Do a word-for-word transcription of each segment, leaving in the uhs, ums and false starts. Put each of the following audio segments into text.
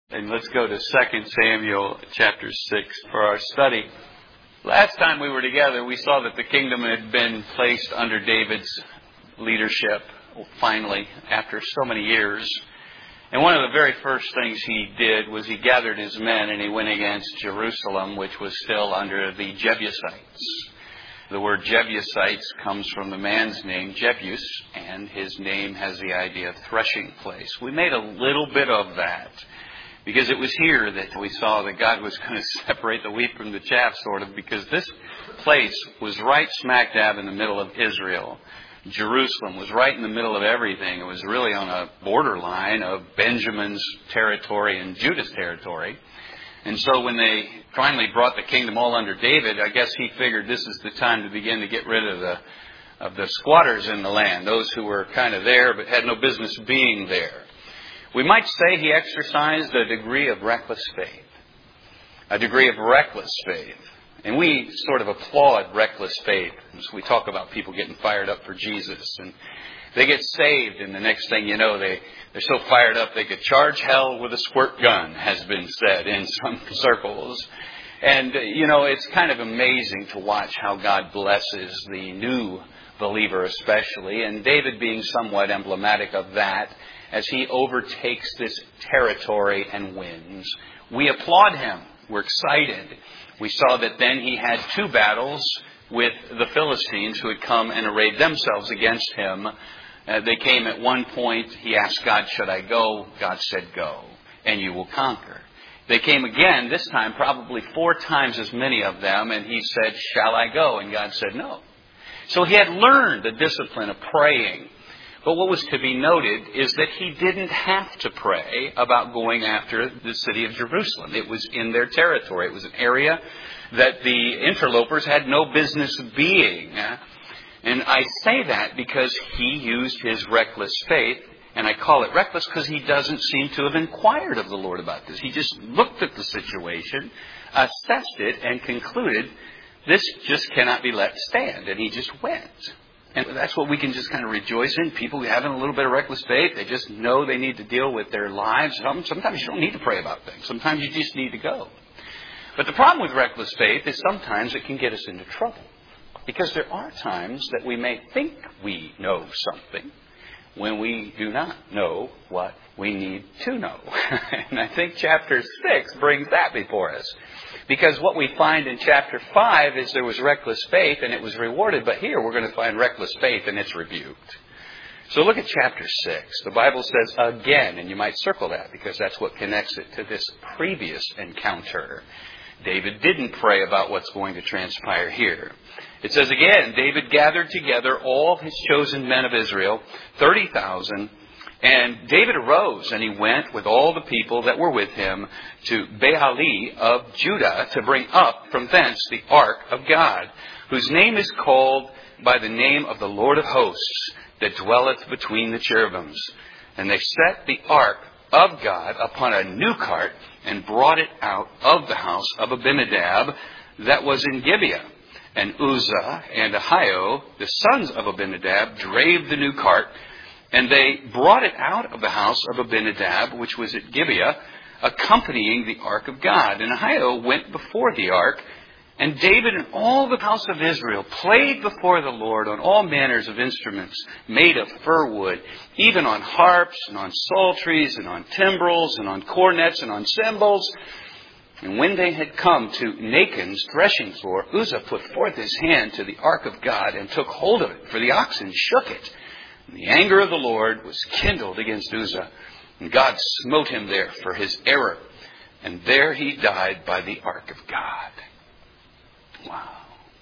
And let's go to Second Samuel chapter six for our study. Last time we were together, we saw that the kingdom had been placed under David's leadership, finally, after so many years. And one of the very first things he did was he gathered his men and he went against Jerusalem, which was still under the Jebusites. The word Jebusites comes from the man's name, Jebus, and his name has the idea of threshing place. We made a little bit of that. Because it was here that we saw that God was going to separate the wheat from the chaff, sort of, because this place was right smack dab in the middle of Israel. Jerusalem was right in the middle of everything. It was really on a borderline of Benjamin's territory and Judah's territory. And so when they finally brought the kingdom all under David, I guess he figured this is the time to begin to get rid of the of the squatters in the land, those who were kind of there but had no business being there. We might say he exercised a degree of reckless faith. A degree of reckless faith. And we sort of applaud reckless faith. So we talk about people getting fired up for Jesus. And they get saved, and the next thing you know, they, they're so fired up they could charge hell with a squirt gun, has been said in some circles. And, you know, it's kind of amazing to watch how God blesses the new believer especially. And David being somewhat emblematic of that, as he overtakes this territory and wins. We applaud him. We're excited. We saw that then he had two battles with the Philistines who had come and arrayed themselves against him. Uh, they came at one point. He asked God, should I go? God said, go, and you will conquer. They came again, this time probably four times as many of them, and he said, shall I go? And God said, no. So he had learned the discipline of praying. But what was to be noted is that he didn't have to pray about going after the city of Jerusalem. It was in their territory. It was an area that the interlopers had no business being. And I say that because he used his reckless faith, and I call it reckless because he doesn't seem to have inquired of the Lord about this. He just looked at the situation, assessed it, and concluded this just cannot be let stand. And he just went. And that's what we can just kind of rejoice in. People having a little bit of reckless faith, they just know they need to deal with their lives. Sometimes you don't need to pray about things. Sometimes you just need to go. But the problem with reckless faith is sometimes it can get us into trouble. Because there are times that we may think we know something when we do not know what we need to know. And I think chapter six brings that before us. Because what we find in chapter five is there was reckless faith and it was rewarded. But here we're going to find reckless faith and it's rebuked. So look at chapter six. The Bible says again, and you might circle that because that's what connects it to this previous encounter. David didn't pray about what's going to transpire here. It says again, David gathered together all his chosen men of Israel, thirty thousand. And David arose and he went with all the people that were with him to Baali of Judah to bring up from thence the ark of God, whose name is called by the name of the Lord of hosts, that dwelleth between the cherubims. And they set the ark of God upon a new cart and brought it out of the house of Abinadab that was in Gibeah. And Uzzah and Ahio, the sons of Abinadab, drave the new cart. And they brought it out of the house of Abinadab, which was at Gibeah, accompanying the ark of God. And Ahio went before the ark, and David and all the house of Israel played before the Lord on all manners of instruments made of fir wood, even on harps and on psalteries and on timbrels and on cornets and on cymbals. And when they had come to Nachon's threshing floor, Uzzah put forth his hand to the ark of God and took hold of it, for the oxen shook it. And the anger of the Lord was kindled against Uzzah, and God smote him there for his error. And there he died by the ark of God. Wow.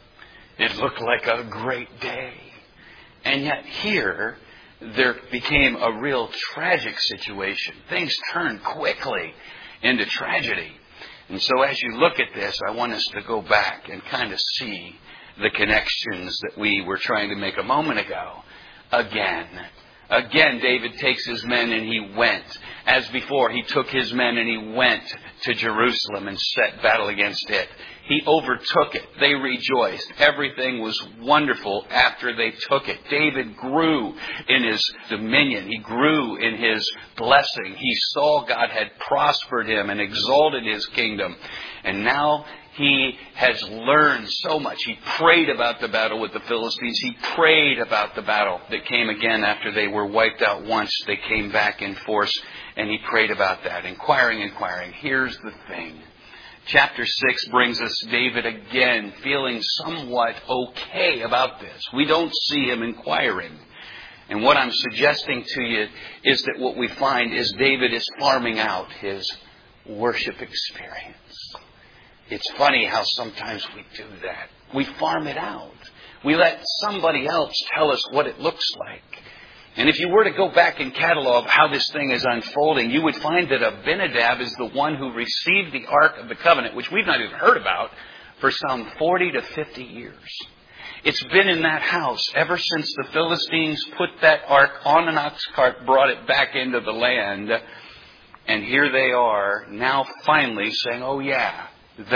It looked like a great day. And yet here, there became a real tragic situation. Things turned quickly into tragedy. And so as you look at this, I want us to go back and kind of see the connections that we were trying to make a moment ago. Again. Again, David takes his men and he went. As before, he took his men and he went to Jerusalem and set battle against it. He overtook it. They rejoiced. Everything was wonderful after they took it. David grew in his dominion. He grew in his blessing. He saw God had prospered him and exalted his kingdom. And now he has learned so much. He prayed about the battle with the Philistines. He prayed about the battle that came again after they were wiped out once. They came back in force, and he prayed about that, inquiring, inquiring. Here's the thing. Chapter six brings us David again feeling somewhat okay about this. We don't see him inquiring. And what I'm suggesting to you is that what we find is David is farming out his worship experience. It's funny how sometimes we do that. We farm it out. We let somebody else tell us what it looks like. And if you were to go back and catalog how this thing is unfolding, you would find that Abinadab is the one who received the Ark of the Covenant, which we've not even heard about, for some forty to fifty years. It's been in that house ever since the Philistines put that Ark on an ox cart, brought it back into the land. And here they are now finally saying, oh yeah,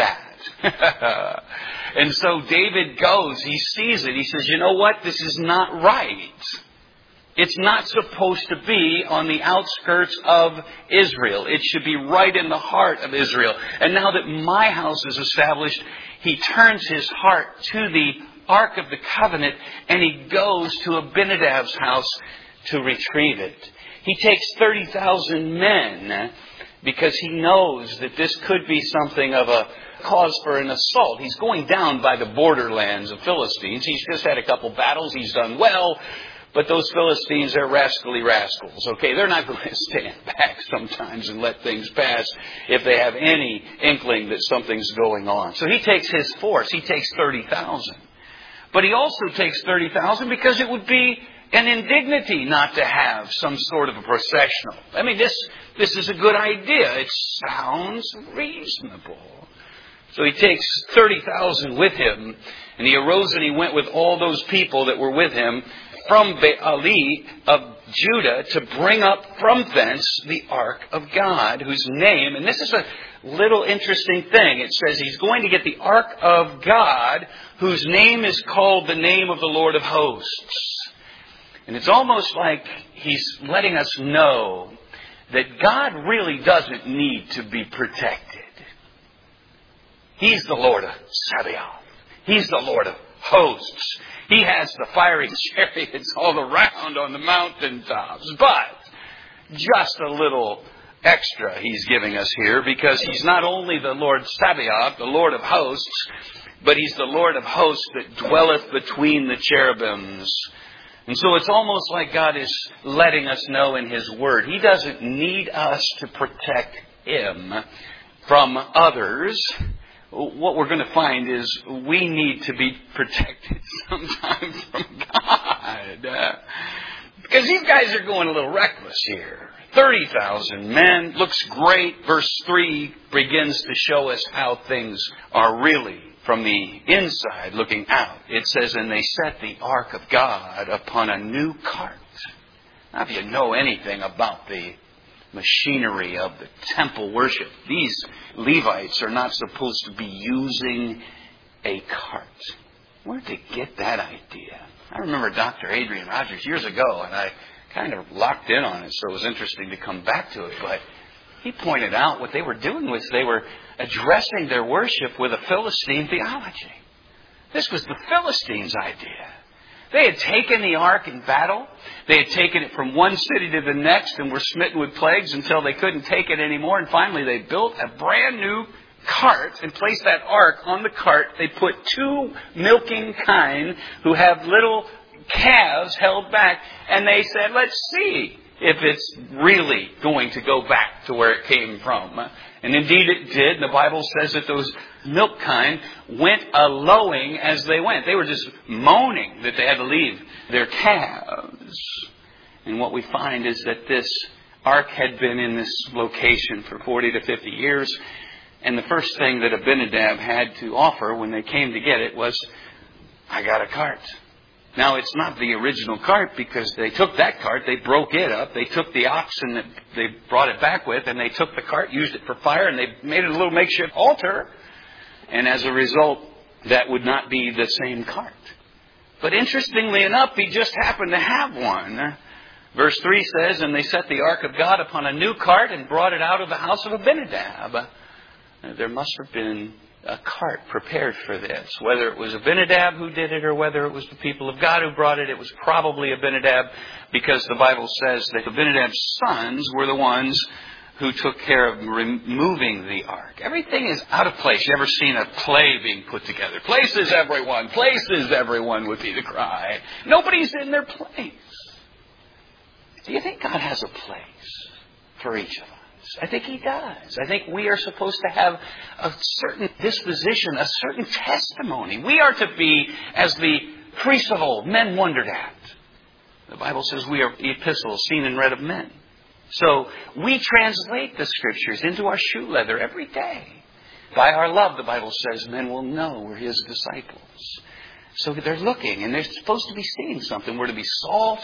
that. And so David goes, he sees it, he says, you know what, this is not right. It's not supposed to be on the outskirts of Israel. It should be right in the heart of Israel. And now that my house is established, he turns his heart to the Ark of the Covenant and he goes to Abinadab's house to retrieve it. He takes thirty thousand men because he knows that this could be something of a cause for an assault. He's going down by the borderlands of Philistines. He's just had a couple battles. He's done well. But those Philistines are rascally rascals, okay? They're not going to stand back sometimes and let things pass if they have any inkling that something's going on. So he takes his force. He takes thirty thousand. But he also takes thirty thousand because it would be an indignity not to have some sort of a processional. I mean, this, this is a good idea. It sounds reasonable. So he takes thirty thousand with him, and he arose and he went with all those people that were with him from Baali of Judah to bring up from thence the Ark of God, whose name, and this is a little interesting thing. It says he's going to get the Ark of God, whose name is called the name of the Lord of hosts. And it's almost like he's letting us know that God really doesn't need to be protected. He's the Lord of Sabaoth. He's the Lord of hosts. He has the fiery chariots all around on the mountaintops. But just a little extra he's giving us here, because he's not only the Lord Sabaoth, the Lord of hosts, but he's the Lord of hosts that dwelleth between the cherubims. And so it's almost like God is letting us know in His Word, He doesn't need us to protect Him from others. What we're going to find is we need to be protected sometimes from God. Uh, because these guys are going a little reckless here. thirty thousand men, looks great. Verse three begins to show us how things are really from the inside looking out. It says, and they set the Ark of God upon a new cart. Now, if you know anything about the machinery of the temple worship, these Levites are not supposed to be using a cart. Where did they get that idea? I remember Doctor Adrian Rogers years ago, and I kind of locked in on it, so it was interesting to come back to it. But he pointed out what they were doing was they were addressing their worship with a Philistine theology. This was the Philistines' idea. They had taken the ark in battle. They had taken it from one city to the next and were smitten with plagues until they couldn't take it anymore. And finally they built a brand new cart and placed that ark on the cart. They put two milking kine who have little calves held back. And they said, let's see if it's really going to go back to where it came from. And indeed it did. The Bible says that those milk kine went a-lowing as they went. They were just moaning that they had to leave their calves. And what we find is that this ark had been in this location for forty to fifty years. And the first thing that Abinadab had to offer when they came to get it was, I got a cart. Now, it's not the original cart, because they took that cart, they broke it up, they took the oxen that they brought it back with, and they took the cart, used it for fire, and they made it a little makeshift altar. And as a result, that would not be the same cart. But interestingly enough, he just happened to have one. Verse three says, and they set the ark of God upon a new cart and brought it out of the house of Abinadab. There must have been a cart prepared for this. Whether it was Abinadab who did it or whether it was the people of God who brought it, it was probably Abinadab, because the Bible says that Abinadab's sons were the ones who took care of removing the ark. Everything is out of place. You ever seen a play being put together? Places everyone, places everyone would be the cry. Nobody's in their place. Do you think God has a place for each of us? I think He does. I think we are supposed to have a certain disposition, a certain testimony. We are to be, as the priests of old, men wondered at. The Bible says we are epistles seen and read of men. So we translate the Scriptures into our shoe leather every day. By our love, the Bible says, men will know we're His disciples. So they're looking, and they're supposed to be seeing something. We're to be salt.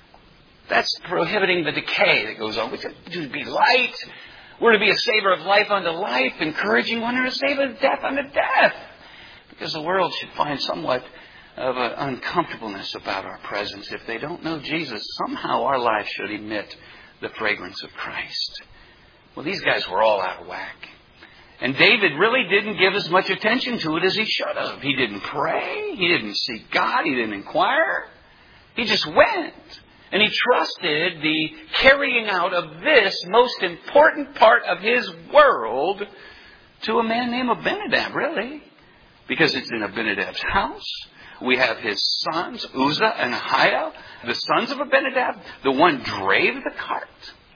That's prohibiting the decay that goes on. We're to be light. We're to be a savor of life unto life, encouraging one another, a savor of death unto death. Because the world should find somewhat of an uncomfortableness about our presence. If they don't know Jesus, somehow our life should emit the fragrance of Christ. Well, these guys were all out of whack. And David really didn't give as much attention to it as he should have. He didn't pray. He didn't seek God. He didn't inquire. He just went. And he trusted the carrying out of this most important part of his world to a man named Abinadab, really. Because it's in Abinadab's house. We have his sons, Uzzah and Ahio, the sons of Abinadab. The one drave the cart.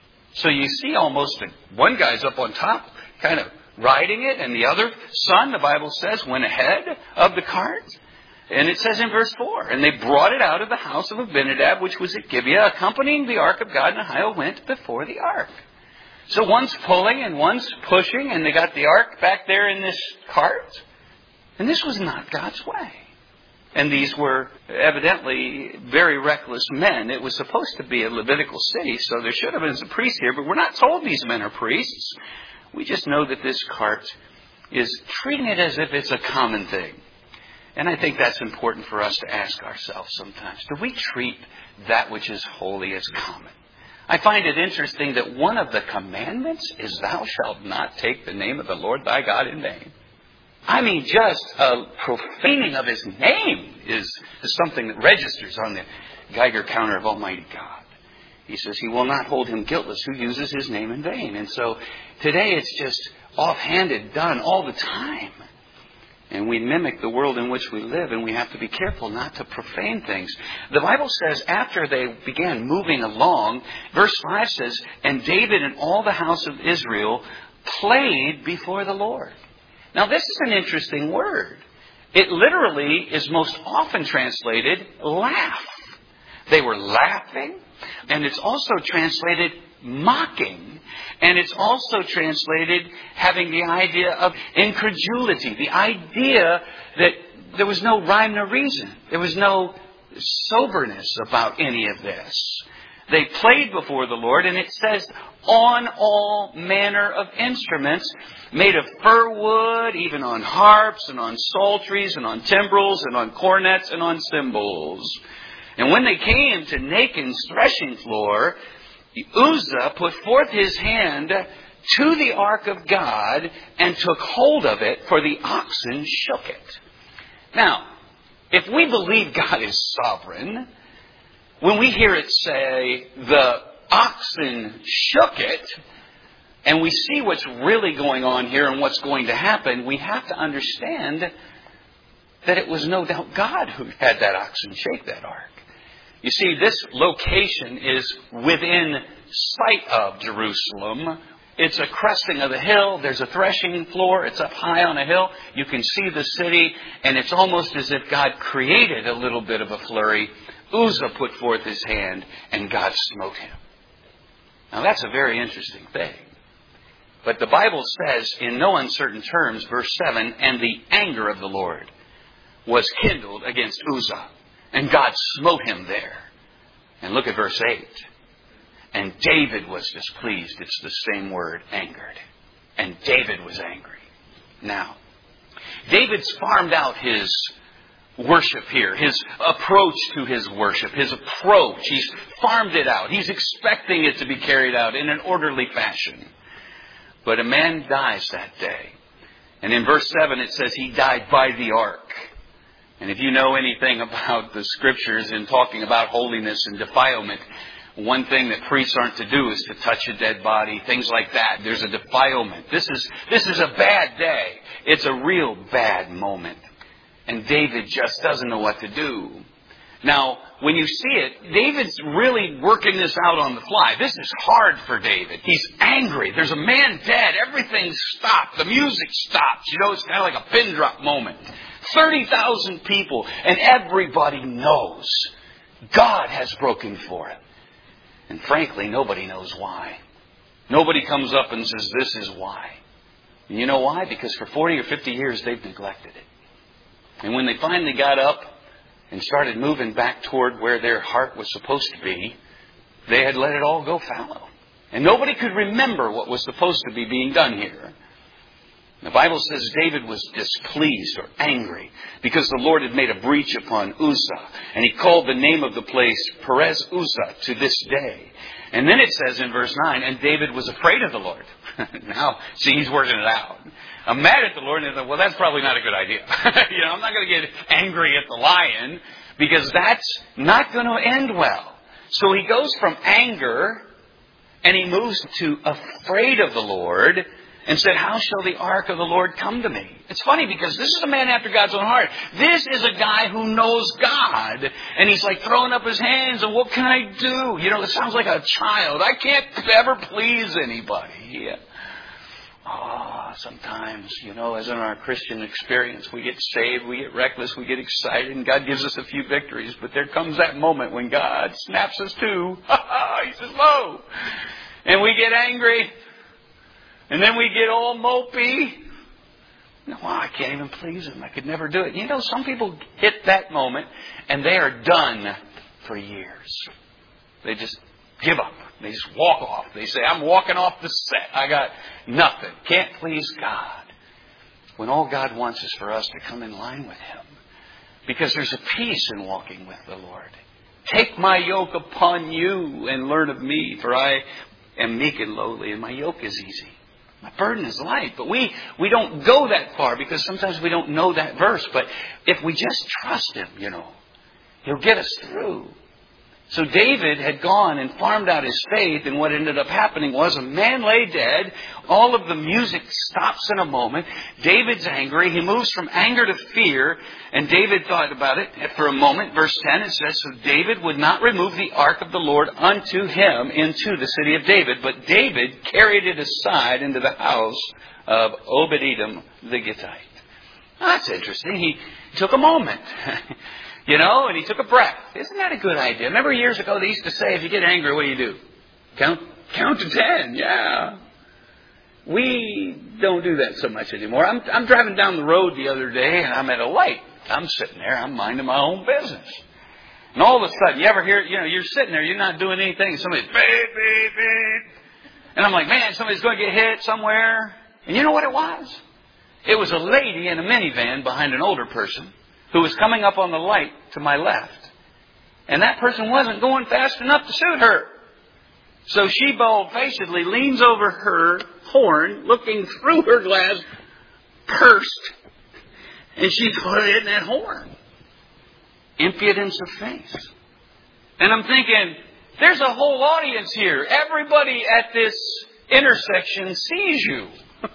So you see almost one guy's up on top, kind of riding it, and the other son, the Bible says, went ahead of the cart. And it says in verse four, and they brought it out of the house of Abinadab, which was at Gibeah, accompanying the ark of God, and Ahio went before the ark. So one's pulling and one's pushing, and they got the ark back there in this cart. And this was not God's way. And these were evidently very reckless men. It was supposed to be a Levitical city, so there should have been some priests here, but we're not told these men are priests. We just know that this cart is treating it as if it's a common thing. And I think that's important for us to ask ourselves sometimes. Do we treat that which is holy as common? I find it interesting that one of the commandments is thou shalt not take the name of the Lord thy God in vain. I mean, just a profaning of His name is, is something that registers on the Geiger counter of Almighty God. He says He will not hold him guiltless who uses His name in vain. And so today it's just offhanded, done all the time. And we mimic the world in which we live, and we have to be careful not to profane things. The Bible says after they began moving along, verse five says, and David and all the house of Israel played before the Lord. Now this is an interesting word. It literally is most often translated laugh. They were laughing, and it's also translated mocking. And it's also translated having the idea of incredulity. The idea that there was no rhyme nor reason. There was no soberness about any of this. They played before the Lord, and it says, on all manner of instruments, made of fir wood, even on harps, and on psalteries, and on timbrels, and on cornets, and on cymbals. And when they came to Nachon's threshing floor, Uzzah put forth his hand to the ark of God and took hold of it, for the oxen shook it. Now, if we believe God is sovereign, when we hear it say, the oxen shook it, and we see what's really going on here and what's going to happen, we have to understand that it was no doubt God who had that oxen shake that ark. You see, this location is within sight of Jerusalem. It's a cresting of the hill. There's a threshing floor. It's up high on a hill. You can see the city, and it's almost as if God created a little bit of a flurry. Uzzah put forth his hand, and God smote him. Now, that's a very interesting thing. But the Bible says, in no uncertain terms, verse seven, and the anger of the Lord was kindled against Uzzah. And God smote him there. And look at verse eight. And David was displeased. It's the same word, angered. And David was angry. Now, David's farmed out his worship here, his approach to his worship, his approach. He's farmed it out. He's expecting it to be carried out in an orderly fashion. But a man dies that day. And in verse seven it says he died by the ark. And if you know anything about the Scriptures in talking about holiness and defilement, one thing that priests aren't to do is to touch a dead body, things like that. There's a defilement. This is, this is a bad day. It's a real bad moment. And David just doesn't know what to do. Now, when you see it, David's really working this out on the fly. This is hard for David. He's angry. There's a man dead. Everything's stopped. The music stops. You know, it's kind of like a pin drop moment. thirty thousand people, and everybody knows God has broken forth. And frankly, nobody knows why. Nobody comes up and says, this is why. And you know why? Because for forty or fifty years, they've neglected it. And when they finally got up and started moving back toward where their heart was supposed to be, they had let it all go fallow. And nobody could remember what was supposed to be being done here. The Bible says David was displeased or angry because the Lord had made a breach upon Uzzah. And he called the name of the place Perez Uzzah to this day. And then it says in verse nine, and David was afraid of the Lord. Now, see, he's working it out. I'm mad at the Lord, and I thought, well, that's probably not a good idea. you know, I'm not going to get angry at the lion because that's not going to end well. So he goes from anger and he moves to afraid of the Lord and said, how shall the ark of the Lord come to me? It's funny because this is a man after God's own heart. This is a guy who knows God. And he's like throwing up his hands and what can I do? You know, it sounds like a child. I can't ever please anybody. Oh, sometimes, you know, as in our Christian experience, we get saved, we get reckless, we get excited, and God gives us a few victories. But there comes that moment when God snaps us to. He says, whoa. And we get angry. And then we get all mopey. No, I can't even please him. I could never do it. You know, some people hit that moment and they are done for years. They just give up. They just walk off. They say, I'm walking off the set. I got nothing. Can't please God. When all God wants is for us to come in line with Him. Because there's a peace in walking with the Lord. Take my yoke upon you and learn of me, for I am meek and lowly, and my yoke is easy. My burden is light. But we, we don't go that far because sometimes we don't know that verse. But if we just trust Him, you know, He'll get us through. So David had gone and farmed out his faith, and what ended up happening was a man lay dead. All of the music stops in a moment. David's angry. He moves from anger to fear, and David thought about it for a moment. Verse ten, it says, so David would not remove the ark of the Lord unto him into the city of David, but David carried it aside into the house of Obed-Edom the Gittite. That's interesting. He took a moment. You know, and he took a breath. Isn't that a good idea? Remember years ago they used to say, if you get angry, what do you do? Count count to ten, yeah. We don't do that so much anymore. I'm, I'm driving down the road the other day, and I'm at a light. I'm sitting there, I'm minding my own business. And all of a sudden, you ever hear, you know, you're sitting there, you're not doing anything, and somebody's beep, beep, beep. And I'm like, man, somebody's going to get hit somewhere. And you know what it was? It was a lady in a minivan behind an older person who was coming up on the light to my left. And that person wasn't going fast enough to suit her. So she bold-facedly leans over her horn, looking through her glass, cursed, and she put it in that horn. Impudence of face. And I'm thinking, there's a whole audience here. Everybody at this intersection sees you.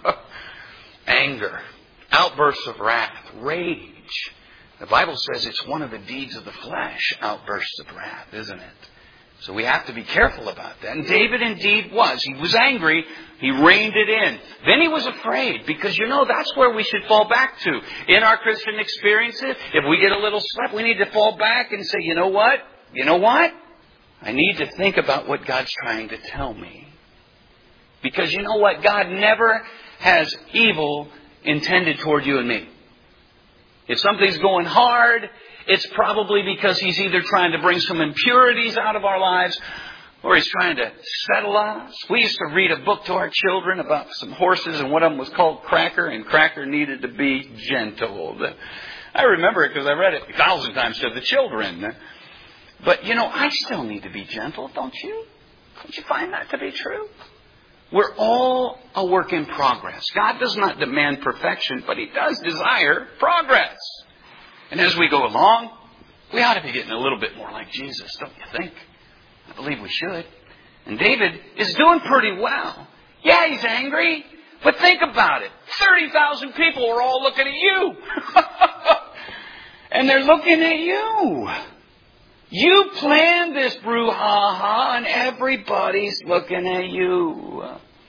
Anger, outbursts of wrath, rage. The Bible says it's one of the deeds of the flesh, outbursts of wrath, isn't it? So we have to be careful about that. And David indeed was. He was angry. He reined it in. Then he was afraid, because, you know, that's where we should fall back to. In our Christian experiences, if we get a little slip, we need to fall back and say, you know what? You know what? I need to think about what God's trying to tell me. Because you know what? God never has evil intended toward you and me. If something's going hard It's probably because he's either trying to bring some impurities out of our lives, or he's trying to settle on us. We used to read a book to our children about some horses, and one of them was called Cracker, and Cracker needed to be gentle. I remember it because I read it a thousand times to the children. But, you know, I still need to be gentle, don't you? Don't you find that to be true? We're all a work in progress. God does not demand perfection, but He does desire progress. And as we go along, we ought to be getting a little bit more like Jesus, don't you think? I believe we should. And David is doing pretty well. Yeah, he's angry, but think about it. thirty thousand people are all looking at you. And they're looking at you. You planned this brouhaha, and everybody's looking at you.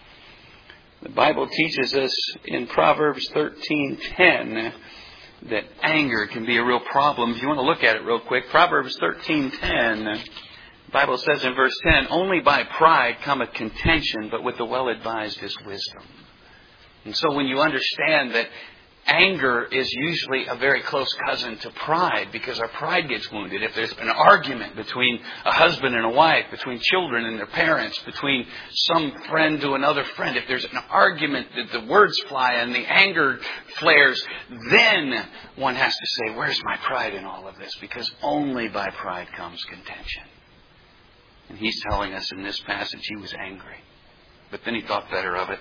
The Bible teaches us in Proverbs thirteen ten that anger can be a real problem. If you want to look at it real quick, Proverbs thirteen ten, the Bible says in verse ten, only by pride cometh contention, but with the well-advised is wisdom. And so when you understand that anger is usually a very close cousin to pride, because our pride gets wounded. If there's an argument between a husband and a wife, between children and their parents, between some friend to another friend, if there's an argument that the words fly and the anger flares, then one has to say, where's my pride in all of this? Because only by pride comes contention. And he's telling us in this passage he was angry. But then he thought better of it.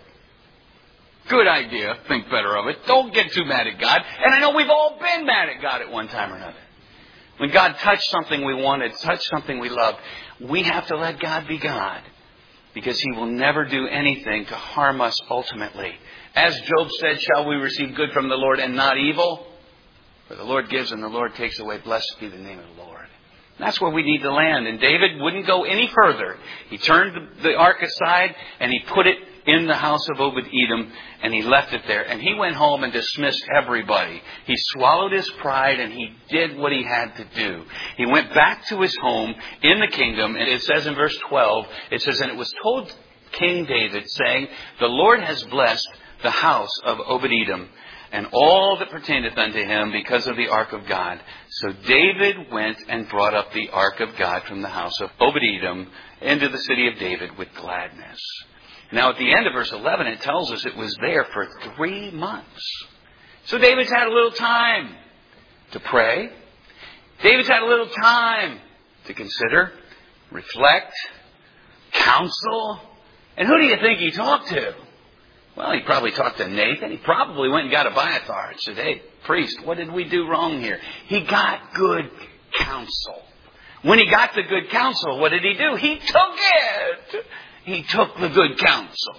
Good idea. Think better of it. Don't get too mad at God. And I know we've all been mad at God at one time or another. When God touched something we wanted, touched something we loved, we have to let God be God. Because He will never do anything to harm us ultimately. As Job said, shall we receive good from the Lord and not evil? For the Lord gives and the Lord takes away. Blessed be the name of the Lord. That's where we need to land. And David wouldn't go any further. He turned the ark aside and he put it in the house of Obed-Edom, and he left it there. And he went home and dismissed everybody. He swallowed his pride and he did what he had to do. He went back to his home in the kingdom, and it says in verse twelve, it says, and it was told King David, saying, the Lord has blessed the house of Obed-Edom, and all that pertaineth unto him because of the ark of God. So David went and brought up the ark of God from the house of Obed-Edom into the city of David with gladness. Now at the end of verse eleven, it tells us it was there for three months. So David's had a little time to pray. David's had a little time to consider, reflect, counsel. And who do you think he talked to? Well, he probably talked to Nathan. He probably went and got Abiathar and said, hey, priest, what did we do wrong here? He got good counsel. When he got the good counsel, what did he do? He took it. He took the good counsel.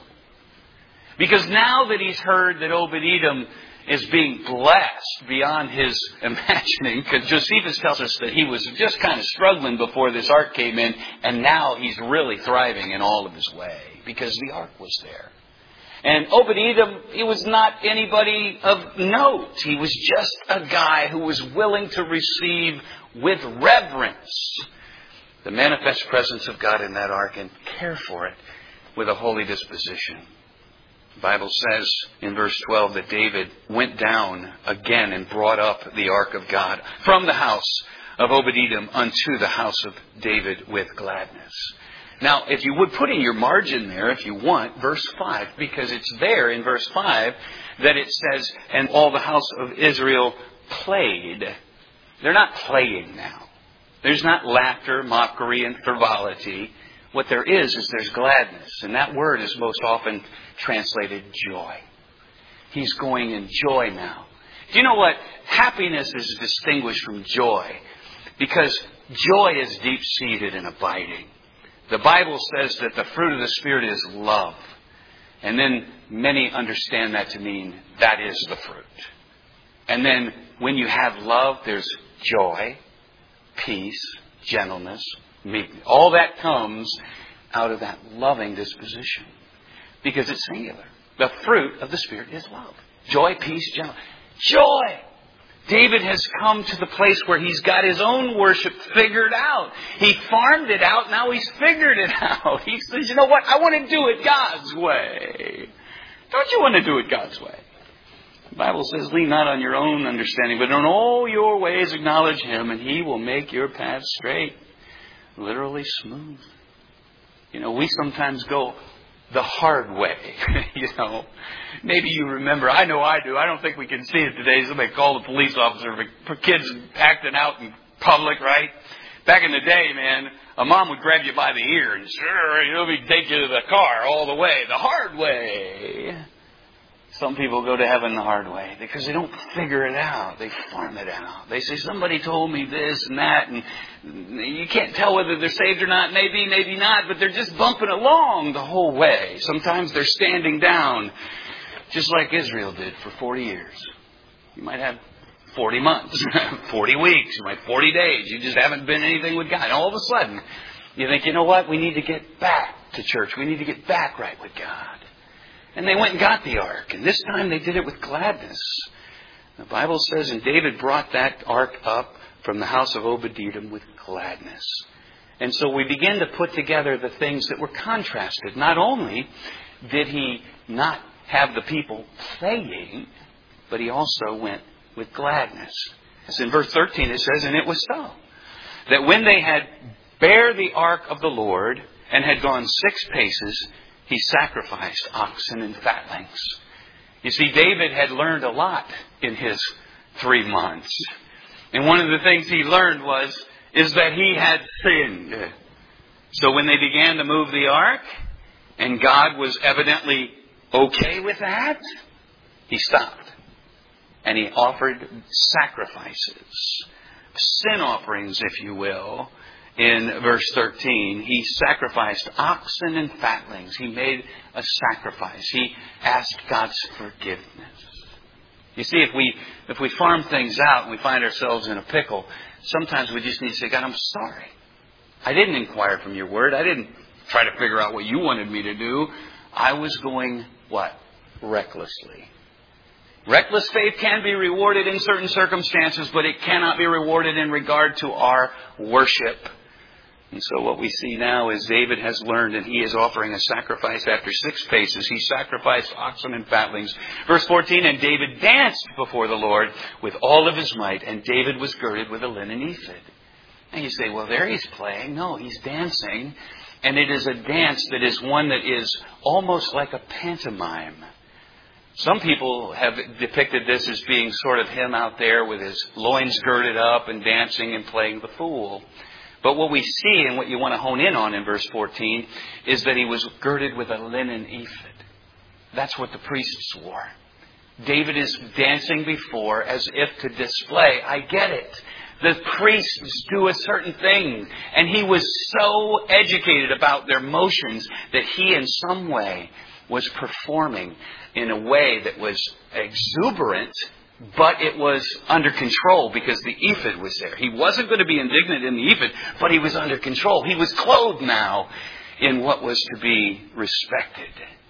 Because now that he's heard that Obed-Edom is being blessed beyond his imagining, because Josephus tells us that he was just kind of struggling before this ark came in, and now he's really thriving in all of his way, because the ark was there. And Obed-Edom, he was not anybody of note. He was just a guy who was willing to receive with reverence the manifest presence of God in that ark and care for it with a holy disposition. The Bible says in verse twelve that David went down again and brought up the ark of God from the house of Obed-Edom unto the house of David with gladness. Now, if you would put in your margin there, if you want, verse five, because it's there in verse five that it says, and all the house of Israel played. They're not playing now. There's not laughter, mockery, and frivolity. What there is, is there's gladness. And that word is most often translated joy. He's going in joy now. Do you know what? Happiness is distinguished from joy because joy is deep-seated and abiding. The Bible says that the fruit of the Spirit is love. And then many understand that to mean that is the fruit. And then when you have love, there's joy, peace, gentleness, meekness. All that comes out of that loving disposition. Because it's singular. The fruit of the Spirit is love. Joy, peace, gentleness. Joy! David has come to the place where he's got his own worship figured out. He farmed it out, now he's figured it out. He says, you know what? I want to do it God's way. Don't you want to do it God's way? The Bible says, lean not on your own understanding, but in all your ways acknowledge Him, and He will make your path straight. Literally smooth. You know, we sometimes go the hard way. You know, maybe you remember, I know I do, I don't think we can see it today. Somebody called a police officer for kids acting out in public, right? Back in the day, man, a mom would grab you by the ear and sure, you know, we'd take you to the car all the way, the hard way. Some people go to heaven the hard way because they don't figure it out. They farm it out. They say, somebody told me this and that, and you can't tell whether they're saved or not. Maybe, maybe not, but they're just bumping along the whole way. Sometimes they're standing down, just like Israel did for forty years. You might have forty months, forty weeks, you might have forty days. You just haven't been anything with God. And all of a sudden, you think, you know what? We need to get back to church. We need to get back right with God. And they went and got the ark. And this time they did it with gladness. The Bible says, and David brought that ark up from the house of Obed-Edom with gladness. And so we begin to put together the things that were contrasted. Not only did he not have the people playing, but he also went with gladness. As in verse thirteen it says, and it was so, that when they had bare the ark of the Lord and had gone six paces, he sacrificed oxen and fatlings. You see, David had learned a lot in his three months. And one of the things he learned was, is that he had sinned. So when they began to move the ark, and God was evidently okay with that, he stopped. And he offered sacrifices, sin offerings, if you will. In verse thirteen, he sacrificed oxen and fatlings. He made a sacrifice. He asked God's forgiveness. You see, if we if we farm things out and we find ourselves in a pickle, sometimes we just need to say, God, I'm sorry. I didn't inquire from your word. I didn't try to figure out what you wanted me to do. I was going, what? Recklessly. Reckless faith can be rewarded in certain circumstances, but it cannot be rewarded in regard to our worship. And so what we see now is David has learned, and he is offering a sacrifice after six paces. He sacrificed oxen and fatlings. Verse fourteen, and David danced before the Lord with all of his might, and David was girded with a linen ephod. And you say, well, there he's playing. No, he's dancing. And it is a dance that is one that is almost like a pantomime. Some people have depicted this as being sort of him out there with his loins girded up and dancing and playing the fool. But what we see and what you want to hone in on in verse fourteen is that he was girded with a linen ephod. That's what the priests wore. David is dancing before as if to display, I get it. The priests do a certain thing. And he was so educated about their motions that he in some way was performing in a way that was exuberant, but it was under control because the ephod was there. He wasn't going to be indignant in the ephod, but he was under control. He was clothed now in what was to be respected.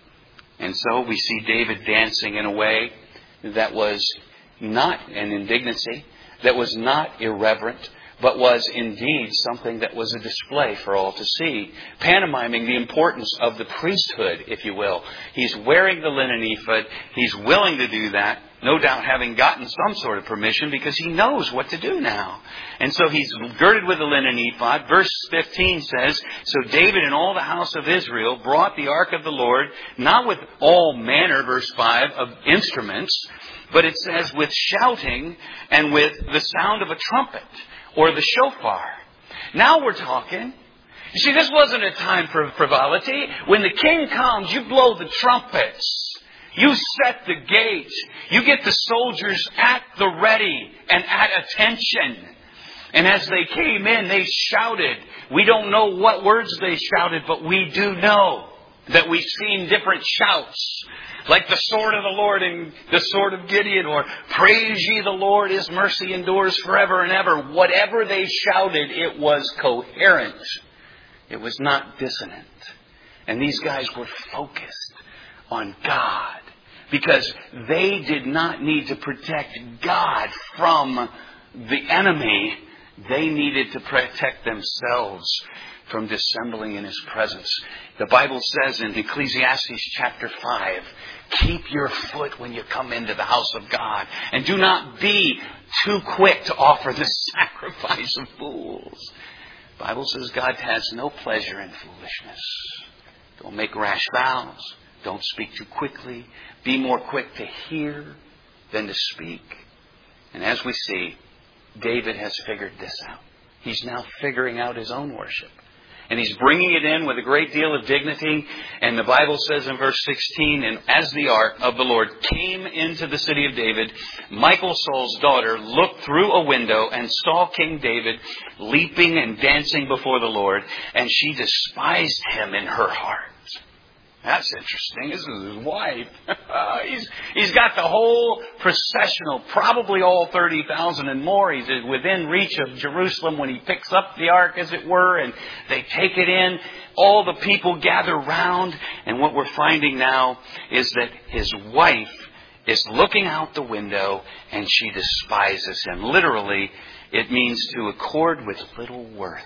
And so we see David dancing in a way that was not an indignancy, that was not irreverent, but was indeed something that was a display for all to see. Pantomiming the importance of the priesthood, if you will. He's wearing the linen ephod. He's willing to do that. No doubt having gotten some sort of permission because he knows what to do now. And so he's girded with the linen ephod. Verse fifteen says, so David and all the house of Israel brought the ark of the Lord, not with all manner, verse five, of instruments, but it says with shouting and with the sound of a trumpet. Or the shofar. Now we're talking. You see, this wasn't a time for frivolity. When the king comes, you blow the trumpets. You set the gate. You get the soldiers at the ready and at attention. And as they came in, they shouted. We don't know what words they shouted, but we do know that we've seen different shouts. Like the sword of the Lord and the sword of Gideon, or praise ye the Lord, his mercy endures forever and ever. Whatever they shouted, it was coherent. It was not dissonant. And these guys were focused on God because they did not need to protect God from the enemy. They needed to protect themselves. from dissembling in His presence. The Bible says in Ecclesiastes chapter five, keep your foot when you come into the house of God. And do not be too quick to offer the sacrifice of fools. The Bible says God has no pleasure in foolishness. Don't make rash vows. Don't speak too quickly. Be more quick to hear than to speak. And as we see, David has figured this out. He's now figuring out his own worship. And he's bringing it in with a great deal of dignity. And the Bible says in verse sixteen, and as the ark of the Lord came into the city of David, Michal, Saul's daughter, looked through a window and saw King David leaping and dancing before the Lord. And she despised him in her heart. That's interesting. This is his wife. he's, he's got the whole processional, probably all thirty thousand and more. He's within reach of Jerusalem when he picks up the ark, as it were, and they take it in. All the people gather round. And what we're finding now is that his wife is looking out the window and she despises him. Literally, it means to accord with little worth.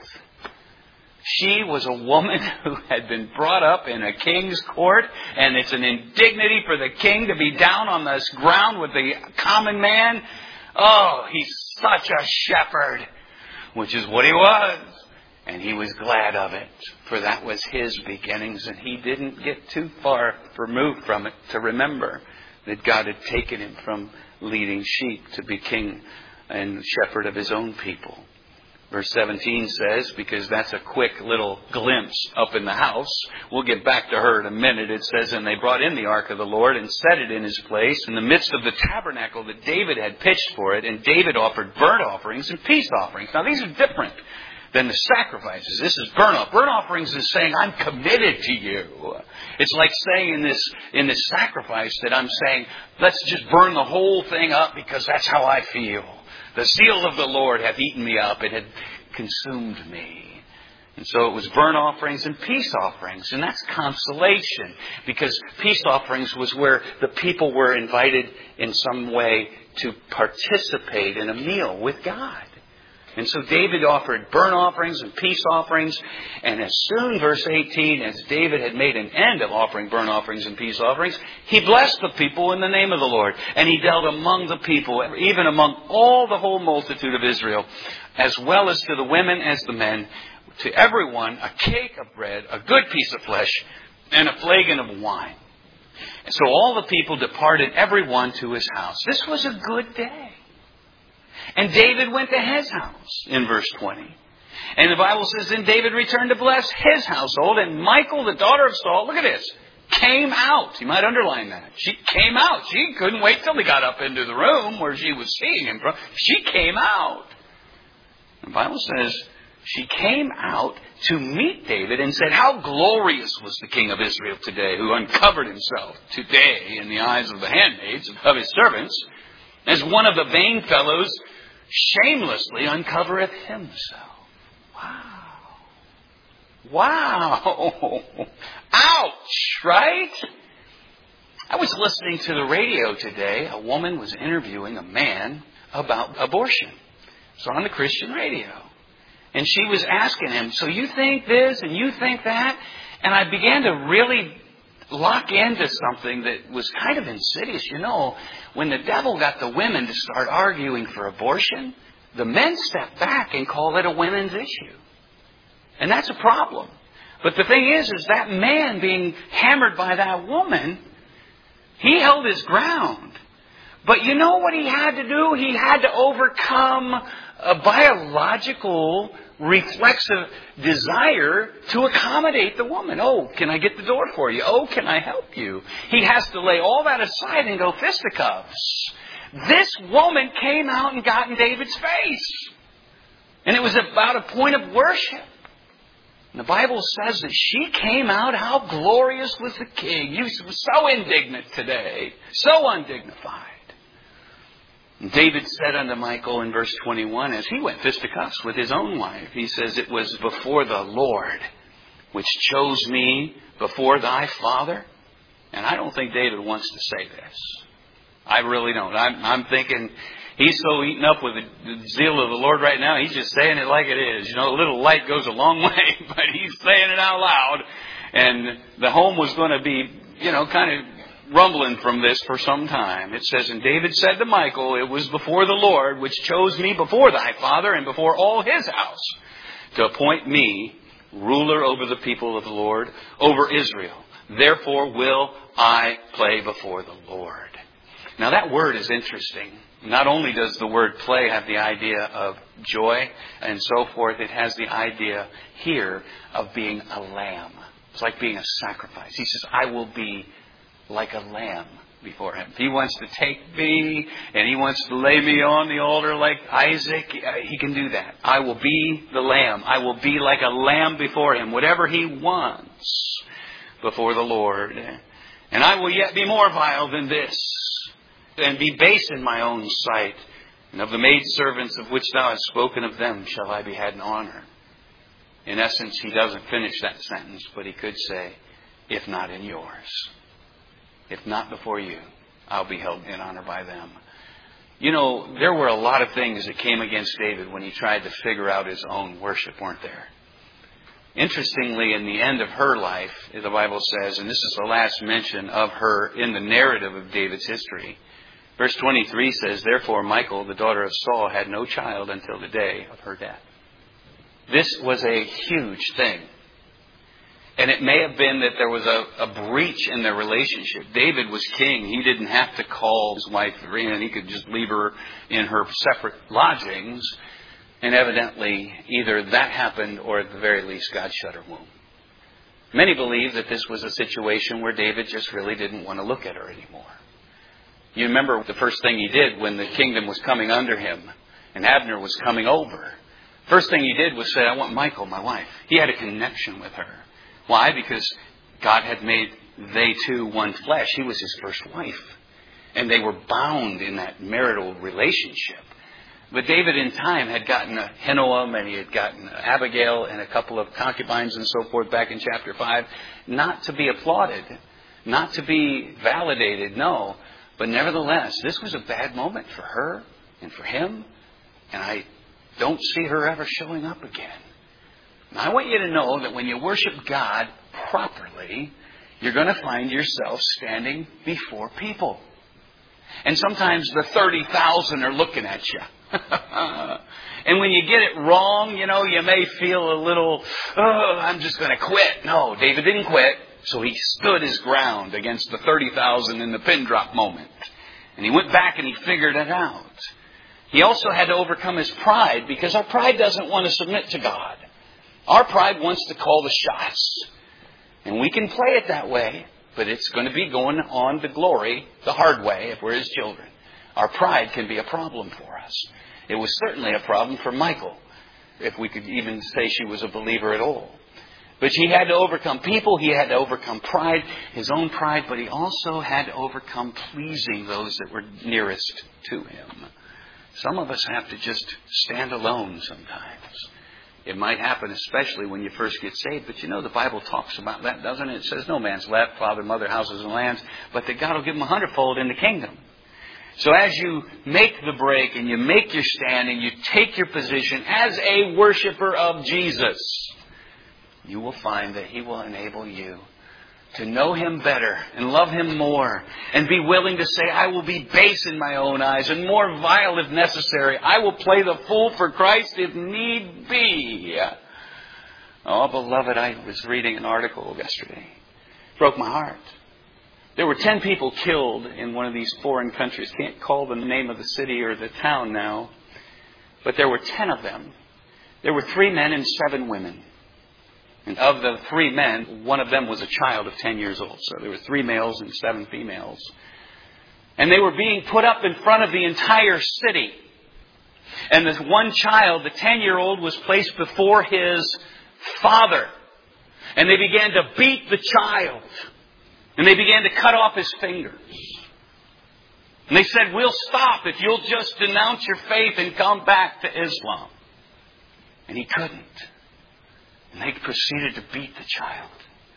She was a woman who had been brought up in a king's court, and it's an indignity for the king to be down on this ground with the common man. Oh, he's such a shepherd, which is what he was. And he was glad of it, for that was his beginnings, and he didn't get too far removed from it to remember that God had taken him from leading sheep to be king and shepherd of his own people. Verse seventeen says, because that's a quick little glimpse up in the house. We'll get back to her in a minute. It says, and they brought in the ark of the Lord and set it in his place in the midst of the tabernacle that David had pitched for it. And David offered burnt offerings and peace offerings. Now these are different than the sacrifices. This is burnt offerings. Burnt offerings is saying, I'm committed to you. It's like saying in this, in this sacrifice that I'm saying, let's just burn the whole thing up because that's how I feel. The zeal of the Lord hath eaten me up. It had consumed me. And so it was burnt offerings and peace offerings. And that's consolation. Because peace offerings was where the people were invited in some way to participate in a meal with God. And so David offered burnt offerings and peace offerings. And as soon, verse eighteen, as David had made an end of offering burnt offerings and peace offerings, he blessed the people in the name of the Lord. And he dealt among the people, even among all the whole multitude of Israel, as well as to the women as the men, to everyone a cake of bread, a good piece of flesh, and a flagon of wine. And so all the people departed, every one to his house. This was a good day. And David went to his house in verse twenty. And the Bible says, then David returned to bless his household. And Michal, the daughter of Saul, look at this, came out. You might underline that. She came out. She couldn't wait till he got up into the room where she was seeing him from. She came out. The Bible says she came out to meet David and said, how glorious was the king of Israel today, who uncovered himself today in the eyes of the handmaids of his servants, as one of the vain fellows shamelessly uncovereth himself. Wow. Wow. Ouch, right? I was listening to the radio today. A woman was interviewing a man about abortion. It's on the Christian radio. And she was asking him, so you think this and you think that? And I began to really lock into something that was kind of insidious. You know, when the devil got the women to start arguing for abortion, the men stepped back and called it a women's issue. And that's a problem. But the thing is, is that man being hammered by that woman, he held his ground. But you know what he had to do? He had to overcome a biological reflexive desire to accommodate the woman. Oh, can I get the door for you? Oh, can I help you? He has to lay all that aside and go fisticuffs. This woman came out and got in David's face. And it was about a point of worship. And the Bible says that she came out, how glorious was the king. He was so indignant today, so undignified. And David said unto Michal in verse twenty-one, as he went fisticuffs with his own wife, he says, it was before the Lord which chose me before thy father. And I don't think David wants to say this. I really don't. I'm, I'm thinking He's so eaten up with the zeal of the Lord right now, he's just saying it like it is. You know, a little light goes a long way, but he's saying it out loud. And the home was going to be, you know, kind of rumbling from this for some time. It says, and David said to Michal, it was before the Lord which chose me before thy father and before all his house to appoint me ruler over the people of the Lord, over Israel. Therefore will I play before the Lord. Now that word is interesting. Not only does the word play have the idea of joy and so forth, it has the idea here of being a lamb. It's like being a sacrifice. He says, I will be like a lamb before him. If he wants to take me and he wants to lay me on the altar like Isaac, he can do that. I will be the lamb. I will be like a lamb before him. Whatever he wants before the Lord. And I will yet be more vile than this, and be base in my own sight. And of the maidservants of which thou hast spoken of them shall I be had in honor. In essence, he doesn't finish that sentence, but he could say, if not in yours. If not before you, I'll be held in honor by them. You know, there were a lot of things that came against David when he tried to figure out his own worship, weren't there? Interestingly, in the end of her life, the Bible says, and this is the last mention of her in the narrative of David's history, verse twenty-three says, therefore Michal, the daughter of Saul, had no child until the day of her death. This was a huge thing. And it may have been that there was a, a breach in their relationship. David was king. He didn't have to call his wife in. He could just leave her in her separate lodgings. And evidently, either that happened or at the very least, God shut her womb. Many believe that this was a situation where David just really didn't want to look at her anymore. You remember the first thing he did when the kingdom was coming under him and Abner was coming over. First thing he did was say, I want Michal, my wife. He had a connection with her. Why? Because God had made they two one flesh. He was his first wife. And they were bound in that marital relationship. But David in time had gotten Ahinoam and he had gotten Abigail and a couple of concubines and so forth back in chapter five. Not to be applauded. Not to be validated, no. But nevertheless, this was a bad moment for her and for him. And I don't see her ever showing up again. Now, I want you to know that when you worship God properly, you're going to find yourself standing before people. And sometimes the thirty thousand are looking at you. And when you get it wrong, you know, you may feel a little, oh, I'm just going to quit. No, David didn't quit. So he stood his ground against the thirty thousand in the pin drop moment. And he went back and he figured it out. He also had to overcome his pride, because our pride doesn't want to submit to God. Our pride wants to call the shots. And we can play it that way, but it's going to be going on to glory the hard way if we're his children. Our pride can be a problem for us. It was certainly a problem for Michal, if we could even say she was a believer at all. But he had to overcome people, he had to overcome pride, his own pride, but he also had to overcome pleasing those that were nearest to him. Some of us have to just stand alone sometimes. It might happen especially when you first get saved. But you know the Bible talks about that, doesn't it? It says no man's left father, mother, houses, and lands, but that God will give him a hundredfold in the kingdom. So as you make the break and you make your stand and you take your position as a worshiper of Jesus, you will find that he will enable you to know him better and love him more and be willing to say, I will be base in my own eyes and more vile if necessary. I will play the fool for Christ if need be. Oh, beloved, I was reading an article yesterday. It broke my heart. There were ten people killed in one of these foreign countries. Can't call the name of the city or the town now. But there were ten of them. There were three men and seven women. And of the three men, one of them was a child of ten years old. So there were three males and seven females. And they were being put up in front of the entire city. And this one child, the ten-year-old, was placed before his father. And they began to beat the child. And they began to cut off his fingers. And they said, we'll stop if you'll just denounce your faith and come back to Islam. And he couldn't. And they proceeded to beat the child.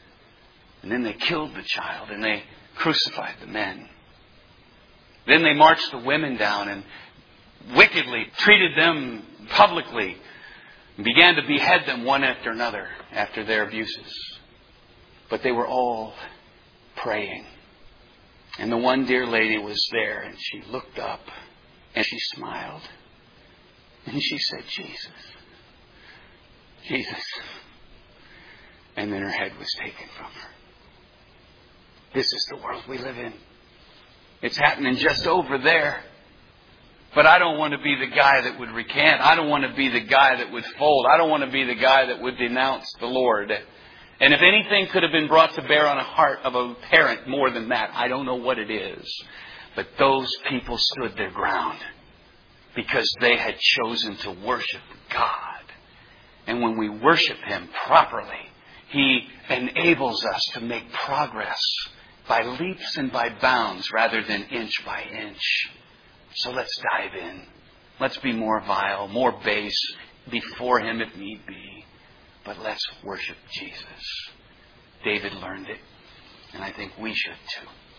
And then they killed the child and they crucified the men. Then they marched the women down and wickedly, treated them publicly, and began to behead them one after another after their abuses. But they were all praying. And the one dear lady was there, and she looked up and she smiled. And she said, Jesus, Jesus. And then her head was taken from her. This is the world we live in. It's happening just over there. But I don't want to be the guy that would recant. I don't want to be the guy that would fold. I don't want to be the guy that would denounce the Lord. And if anything could have been brought to bear on a heart of a parent more than that, I don't know what it is. But those people stood their ground because they had chosen to worship God. And when we worship Him properly, He enables us to make progress by leaps and by bounds rather than inch by inch. So let's dive in. Let's be more vile, more base before Him if need be. But let's worship Jesus. David learned it, and I think we should too.